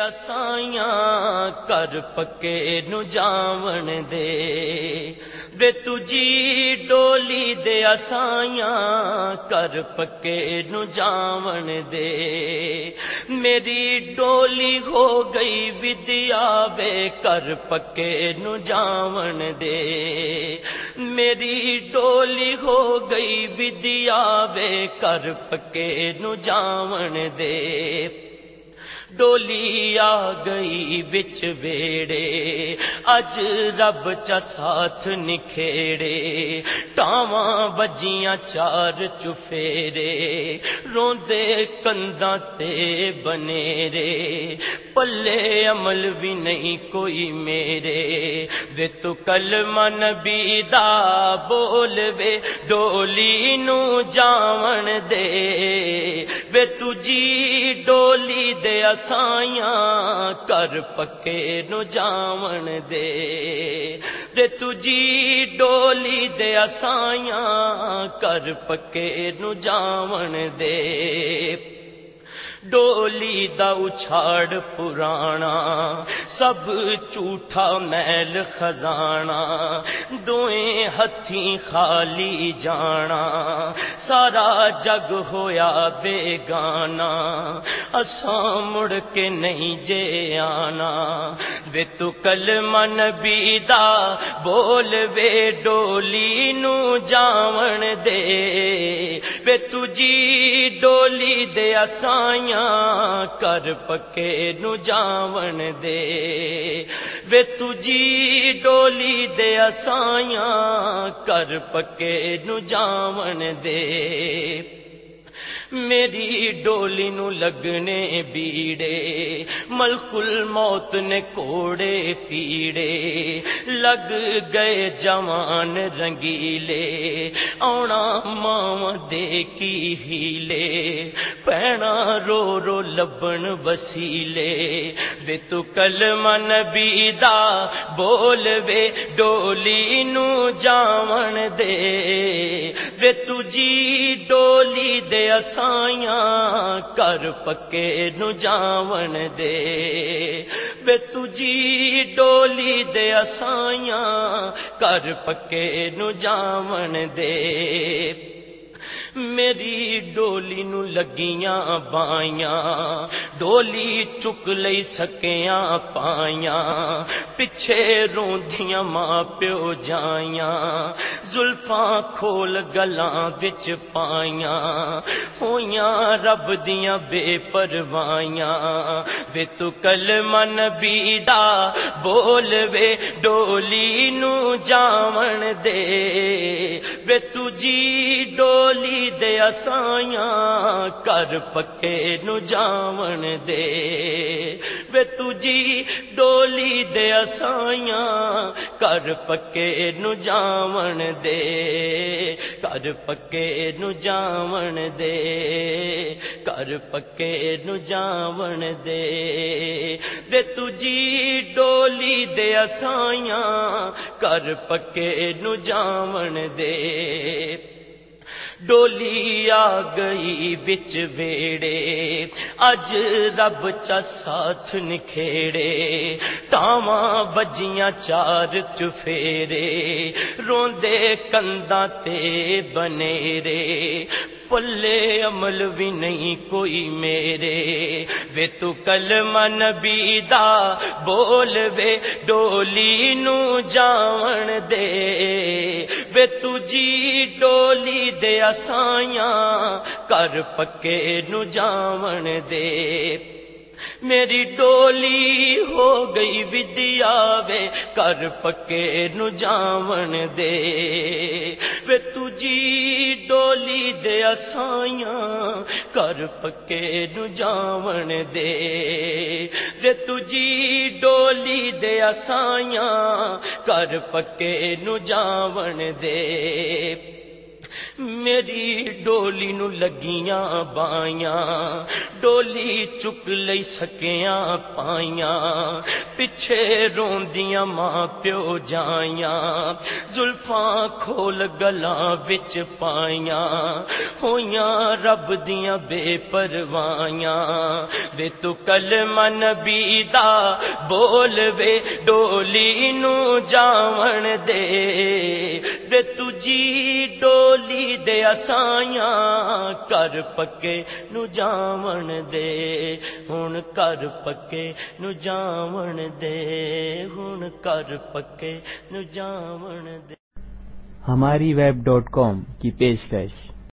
سائیاں کر پکے نو جاون دے وے تجھی ڈولی دے سائیاں کر پکے نو جاون دے میری ڈولی ہو گئی ودیا وے کر پکے نو جاون دے میری ڈولی ہو گئی ودیا وے کر پکے نو جاون دے ڈولی آ گئی بچ ویڑے اج رب چا ساتھ نکھیڑے ٹاواں وجیاں چار چفیرے روندے کنداں تے بنیرے پلے عمل بھی نہیں کوئی میرے وے تو کلمہ نبی دا بول وے ڈولی نو جاون دے وے تجھی ڈولی دے سائیاں کر پکے نو جاون دے وے تجھی ڈولی دے سائیاں کر پکے نو جاون دے ڈولی دا اچھاڑ پرانا سب جھوٹا میل خزانہ دوئیں ہتھیں خالی جانا سارا جگ ہویا بیگانا اساں مڑ کے نہیں جے آنا وے تو کلمہ نبی دا بول وے ڈولی نو جاون دے وے تجھی ڈولی دے سائیاں کر پکے نو جاون دے وے تجھی ڈولی دے سائیاں کر پکے نو جاون دے میری ڈولی نو لگنے بیڑے ملک الموت نے کوڑے پیڑے لگ گئے جوان رنگیلے آنا ماں دے کی ہیلے پینا رو رو لبن وسیلے وے تو کلمہ نبی دا بول وے ڈولی نو جاون دے وے تجھی ڈولی دے سائیاں کر پکے نو جاون دے وے تجھی ڈولی دے سائیاں کر پکے نو جاون دے میری ڈولی نو لگیاں بائیاں ڈولی چک لئی سکیاں پائیاں پچھے روندیاں ماں پیو جائیاں زلفاں کھول گلاں وچ پائیاں ہویاں رب دیاں بے پروائیاں وے تو کلمہ نبی دا بول وے ڈولی نو جاون دے وے تجھی ڈولی دے سائیاں کر پکے نو جاون دے وے تجھی ڈولی دے سائیاں کر پکے نو جاون دے کر پکے نو جاون دے کر پکے نو جاون دے وے تجھی ڈولی دے سائیاں کر پکے نو جاون دے ڈولی آ گئی بچ ویڑے اج رب چا ساتھ نکھیڑے ٹاواں وجیاں چار چفیرے روندے کنداں تے بنیرے پلے عمل بھی نہیں کوئی میرے وے تو کلمہ نبی دا بول وے ڈولی نو جاون دے وے تجھی ڈولی دے سائیاں کر پکے نو جاون دے میری ڈولی ہو گئی ودیا وے کر پکے نو جاون دے وے تجھی ڈولی دے سائیاں کر پکے نو جاون دے وے تجھی ڈولی دے سائیاں کر پکے نو جاون دے میری ڈولی نو لگیاں بائیاں ڈولی چک لئی سکیاں پائیاں ਪਿੱਛੇ ਰੋਂਦੀਆਂ ਮਾਂ ਪਿਓ ਜਾਈਆਂ ਜ਼ੁਲਫਾਂ ਖੋਲ ਗਲਾਂ ਵਿੱਚ ਪਾਈਆਂ ਹੋਈਆਂ ਰੱਬ ਦੀਆਂ ਬੇਪਰਵਾਹੀਆਂ ਵੇ ਤੂੰ ਕਲਮਾ ਨਬੀ ਦਾ ਬੋਲ ਵੇ ਡੋਲੀ ਨੂੰ ਜਾਵਣ ਦੇ ਵੇ ਤੁਜੀ ਡੋਲੀ ਦੇ ਅਸਾਈਆਂ ਘਰ ਪੱਕੇ ਨੂੰ ਜਾਵਣ ਦੇ ਹੁਣ ਘਰ ਪੱਕੇ ਨੂੰ ਜਾਵਣ ਦੇ ਹੁਣ ਘਰ پکے نو جاون دے۔ ہماری web.com کی پیشکش